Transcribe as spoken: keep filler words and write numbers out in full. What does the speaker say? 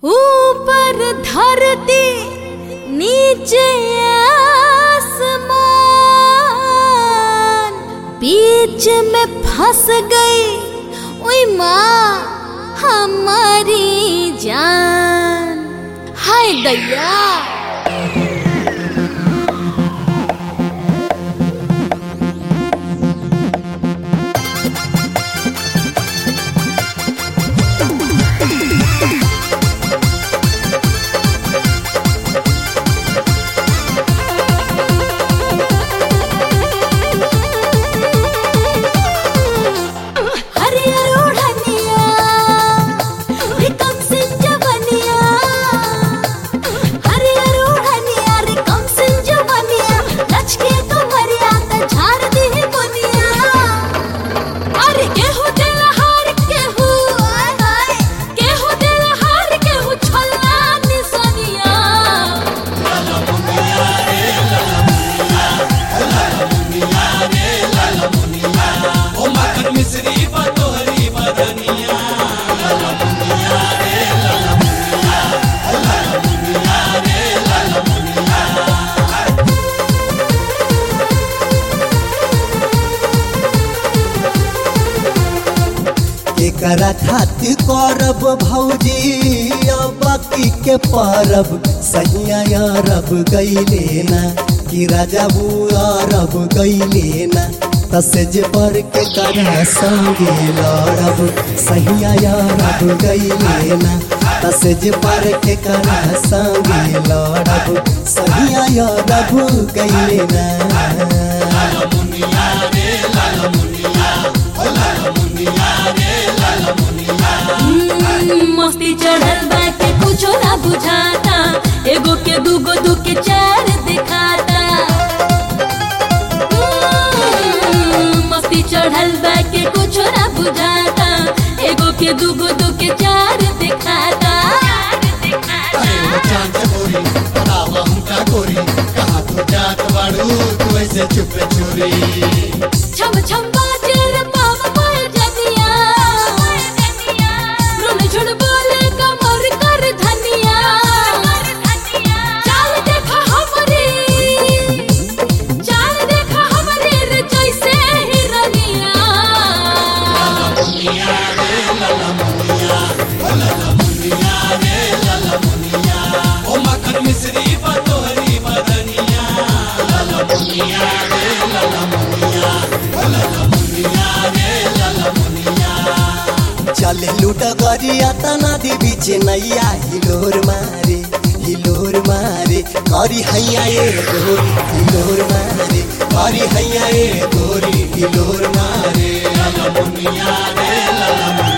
ऊपर धरती नीचे आसमान, बीच में फंस गई ओई माँ हमारी जान। हाय दैया एकरा खातिर करब भौजी बाकी के परब, सहिया अरब गईले ना कि राजा अरब गईले ना, तसेज पर के करा संगे लड़ब, सहिया अरब गईले ना तसेज पर के करा संगे लड़ब, सहिया अरब गईले ना। मस्ती चढ़ल बा के कुछो ना बुझाता, एगो के दूगो दू के चार दिखाता। मस्ती चढ़ल बा के कुछो ना बुझाता, एगो के दूगो दू के चार दिखाता। छम छम बाजे रे बाबा पाए जनिया, रुन झुन बोले कमर कर धनिया। चाल देखा हमरी, चाल देखा हमरी रे जैसे हिरनिया। चले लूटा गरिया तना दे बीच नैया, हिलोर मारे हिलोर मारे करी हैया ए गोरी, हिलोर मारे करी हैया ए गोरी, हिलोर मारे।